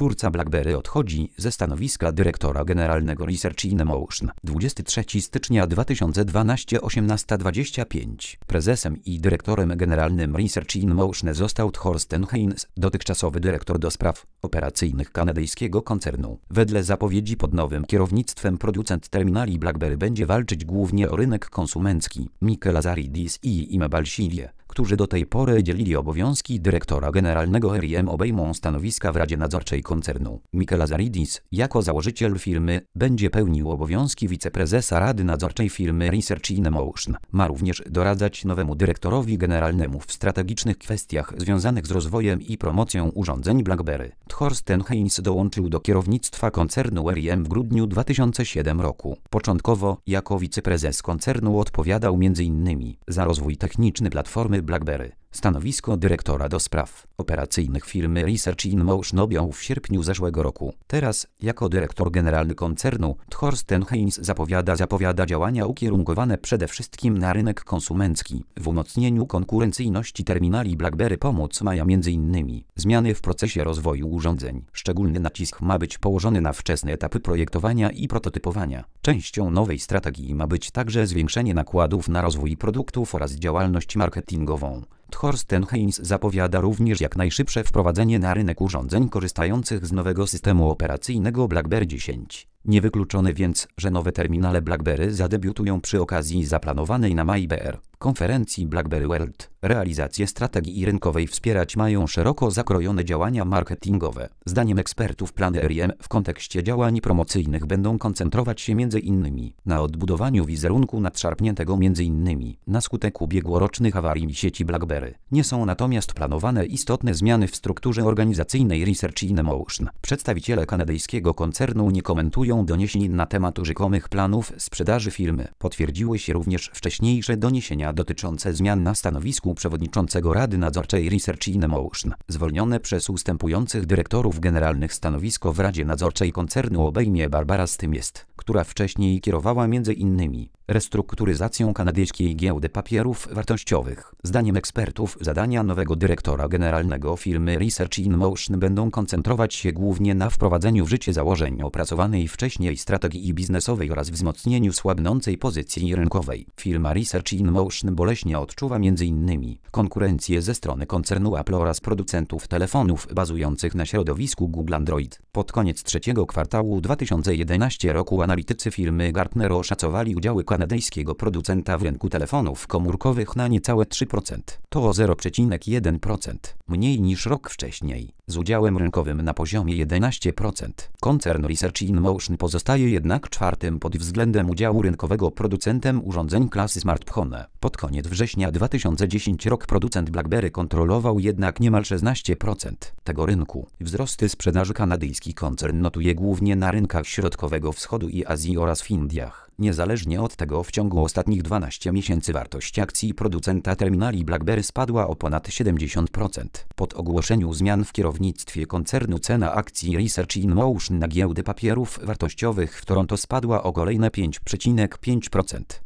twórca BlackBerry odchodzi ze stanowiska dyrektora generalnego Research in Motion. 23 stycznia 2012, 18:25. Prezesem i dyrektorem generalnym Research in Motion został Thorsten Heinz, dotychczasowy dyrektor do spraw operacyjnych kanadyjskiego koncernu. Wedle zapowiedzi pod nowym kierownictwem producent terminali BlackBerry będzie walczyć głównie o rynek konsumencki. Mikel Lazaridis i Ime Balsilie, którzy do tej pory dzielili obowiązki dyrektora generalnego RIM, obejmą stanowiska w Radzie Nadzorczej koncernu. Mikel Lazaridis, jako założyciel firmy, będzie pełnił obowiązki wiceprezesa Rady Nadzorczej firmy Research in Motion. Ma również doradzać nowemu dyrektorowi generalnemu w strategicznych kwestiach związanych z rozwojem i promocją urządzeń BlackBerry. Thorsten Heinz dołączył do kierownictwa koncernu RIM w grudniu 2007 roku. Początkowo, jako wiceprezes koncernu odpowiadał m.in. za rozwój techniczny platformy BlackBerry. Stanowisko dyrektora do spraw operacyjnych firmy Research in Motion objął w sierpniu zeszłego roku. Teraz, jako dyrektor generalny koncernu, Thorsten Heinz zapowiada działania ukierunkowane przede wszystkim na rynek konsumencki. W umocnieniu konkurencyjności terminali BlackBerry pomóc mają m.in. zmiany w procesie rozwoju urządzeń. Szczególny nacisk ma być położony na wczesne etapy projektowania i prototypowania. Częścią nowej strategii ma być także zwiększenie nakładów na rozwój produktów oraz działalność marketingową. Thorsten Heinz zapowiada również jak najszybsze wprowadzenie na rynek urządzeń korzystających z nowego systemu operacyjnego BlackBerry 10. Niewykluczone więc, że nowe terminale BlackBerry zadebiutują przy okazji zaplanowanej na maj BR konferencji BlackBerry World. Realizację strategii rynkowej wspierać mają szeroko zakrojone działania marketingowe. Zdaniem ekspertów plany RIM w kontekście działań promocyjnych będą koncentrować się m.in. na odbudowaniu wizerunku nadszarpniętego m.in. na skutek ubiegłorocznych awarii sieci BlackBerry. Nie są natomiast planowane istotne zmiany w strukturze organizacyjnej Research in Motion. Przedstawiciele kanadyjskiego koncernu nie komentują doniesień na temat rzekomych planów sprzedaży firmy. Potwierdziły się również wcześniejsze doniesienia dotyczące zmian na stanowisku przewodniczącego Rady Nadzorczej Research in Motion. Zwolnione przez ustępujących dyrektorów generalnych stanowisko w Radzie Nadzorczej koncernu obejmie Barbara Stymiest, która wcześniej kierowała m.in. restrukturyzacją kanadyjskiej giełdy papierów wartościowych. Zdaniem ekspertów zadania nowego dyrektora generalnego firmy Research in Motion będą koncentrować się głównie na wprowadzeniu w życie założeń opracowanej wcześniej strategii biznesowej oraz wzmocnieniu słabnącej pozycji rynkowej. Firma Research in Motion boleśnie odczuwa m.in. konkurencję ze strony koncernu Apple oraz producentów telefonów bazujących na środowisku Google Android. Pod koniec trzeciego kwartału 2011 roku analitycy firmy Gartner oszacowali udziały kanadyjskiego producenta w rynku telefonów komórkowych na niecałe 3%. To o 0,1% mniej niż rok wcześniej, z udziałem rynkowym na poziomie 11%. Koncern Research in Motion pozostaje jednak czwartym pod względem udziału rynkowego producentem urządzeń klasy smartphone. Pod koniec września 2010 roku producent BlackBerry kontrolował jednak niemal 16% tego rynku. Wzrosty sprzedaży kanadyjski koncern notuje głównie na rynkach Środkowego Wschodu i Azji oraz w Indiach. Niezależnie od tego w ciągu ostatnich 12 miesięcy wartość akcji producenta terminali BlackBerry spadła o ponad 70%. Po ogłoszeniu zmian w kierownictwie koncernu cena akcji Research in Motion na giełdy papierów wartościowych w Toronto spadła o kolejne 5,5%.